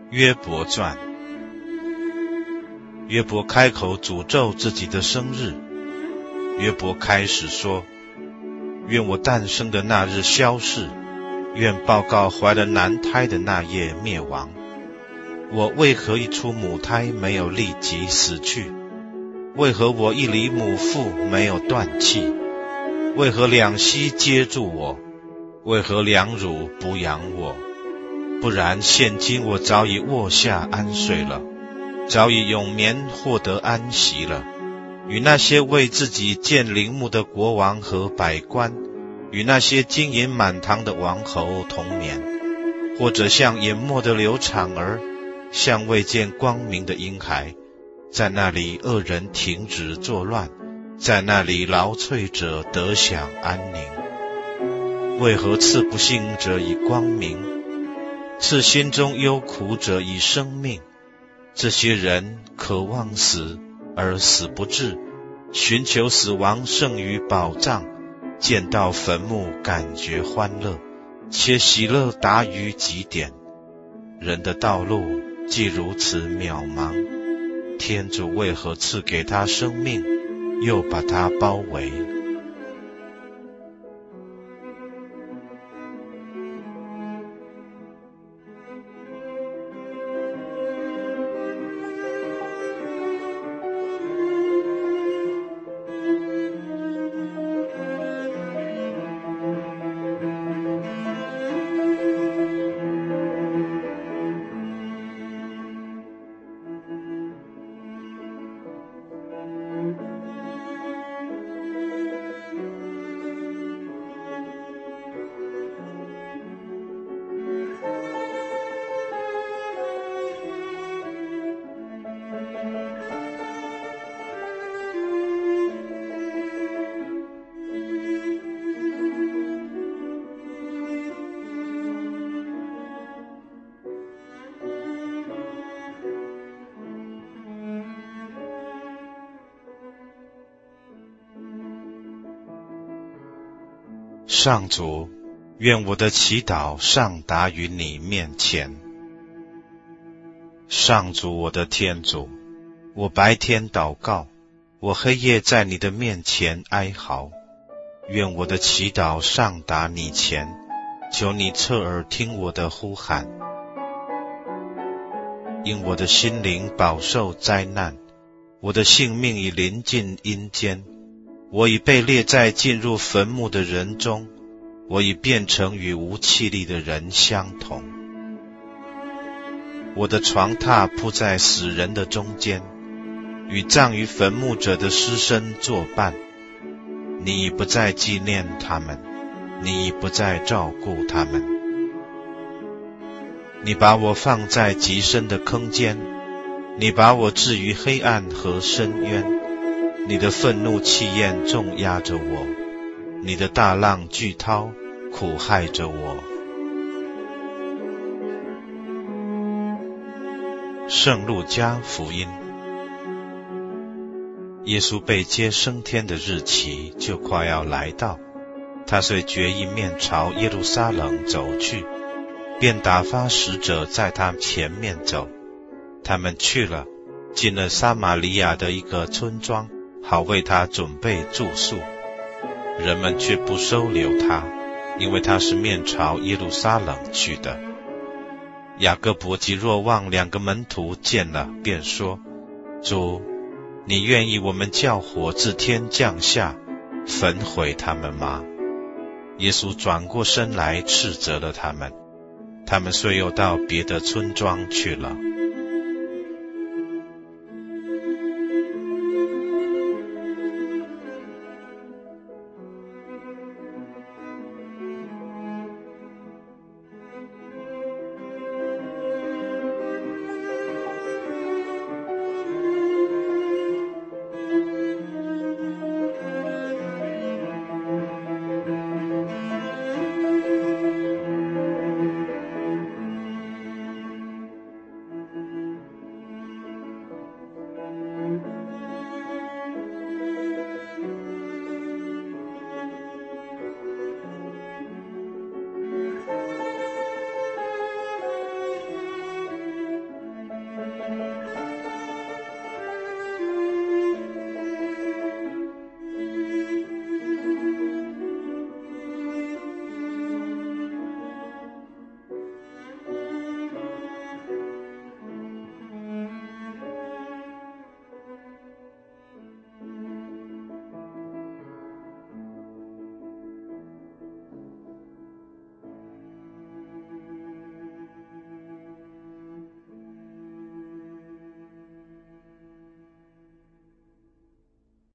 约伯传。约伯开口诅咒自己的生日。约伯开始说：愿我诞生的那日消逝，愿报告怀了男胎的那夜灭亡。我为何一出母胎没有立即死去？为何我一离母腹没有断气？为何两膝接住我？为何两乳不养我？不然现今我早已卧下安睡了，早已永眠获得安息了，与那些为自己建陵墓的国王和百官，与那些金银满堂的王侯同眠，或者像淹没的流产儿，像未见光明的婴孩，在那里恶人停止作乱，在那里劳瘁者得享安宁。为何赐不幸者以光明，赐心中忧苦者以生命？这些人渴望死而死不至，寻求死亡胜于宝藏，见到坟墓感觉欢乐，且喜乐达于极点。人的道路既如此渺茫，天主为何赐给他生命，又把他包围？上主，愿我的祈祷上达于你面前。上主我的天主，我白天祷告，我黑夜在你的面前哀嚎。愿我的祈祷上达你前，求你侧耳听我的呼喊。因我的心灵饱受灾难，我的性命已临近阴间，我已被列在进入坟墓的人中，我已变成与无气力的人相同。我的床榻铺在死人的中间，与葬于坟墓者的尸身作伴。你已不再纪念他们，你已不再照顾他们。你把我放在极深的坑间，你把我置于黑暗和深渊。你的愤怒气焰重压着我，你的大浪巨涛苦害着我。圣路加福音。耶稣被接升天的日期就快要来到，他遂决意面朝耶路撒冷走去，便打发使者在他前面走。他们去了，进了撒玛利亚的一个村庄，好为他准备住宿。人们却不收留他，因为他是面朝耶路撒冷去的。雅各伯及若望两个门徒见了，便说：主，你愿意我们叫火自天降下，焚毁他们吗？耶稣转过身来斥责了他们，他们遂又到别的村庄去了。